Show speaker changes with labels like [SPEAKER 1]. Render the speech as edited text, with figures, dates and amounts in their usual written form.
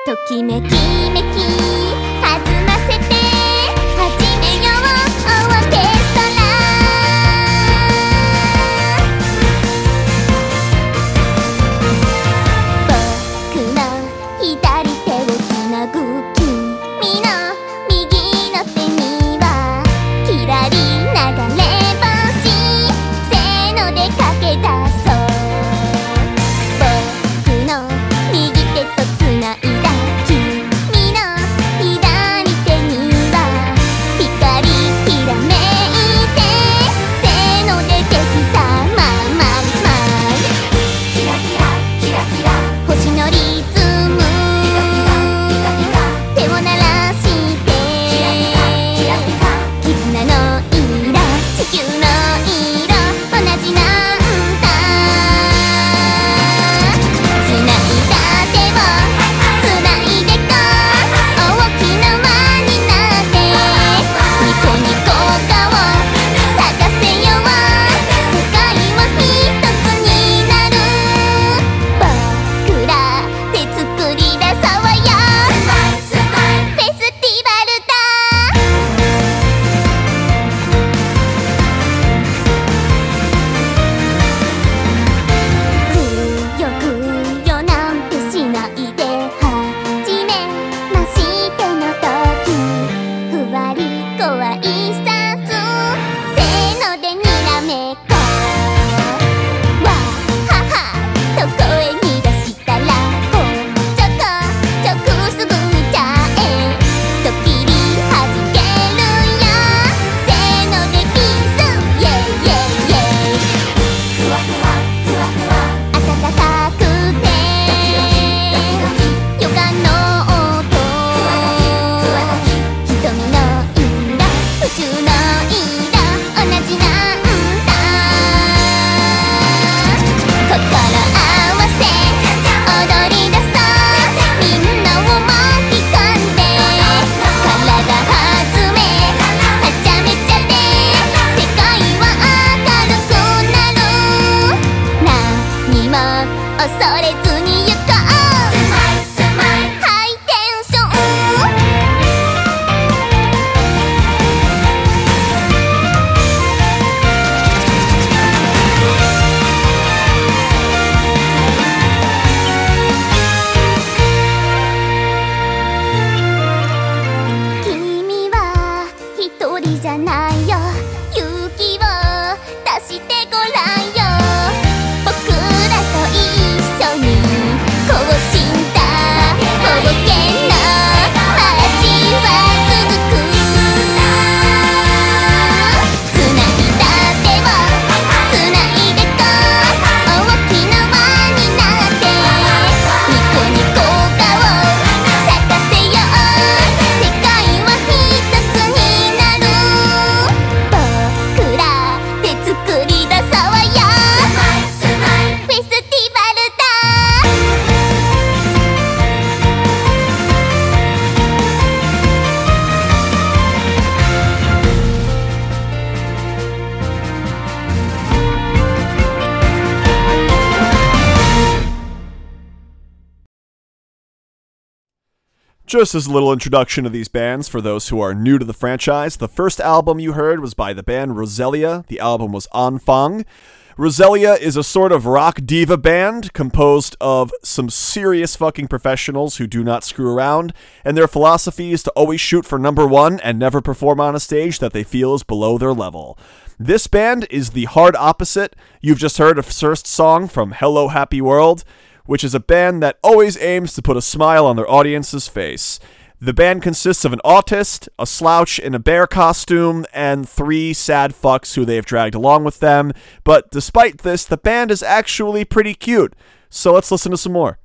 [SPEAKER 1] ときめきめき弾ませて始めようオーケストラ。僕の左手をつなぐ君の右の手にはきらり流れ星せーので駆け出そう。僕の右手とつないだ
[SPEAKER 2] Just as a little introduction to these bands for those who are new to the franchise, the first album you heard was by the band Roselia. The album was Anfang. Roselia is a sort of rock diva band composed of some serious fucking professionals who do not screw around, and their philosophy is to always shoot for number one and never perform on a stage that they feel is below their level. This band is the hard opposite. You've just heard a first song from Hello Happy World, which is a band that always aims to put a smile on their audience's face. The band consists of an autist, a slouch in a bear costume, and 3 sad fucks who they've dragged along with them. But despite this, the band is actually pretty cute. So let's listen to some more.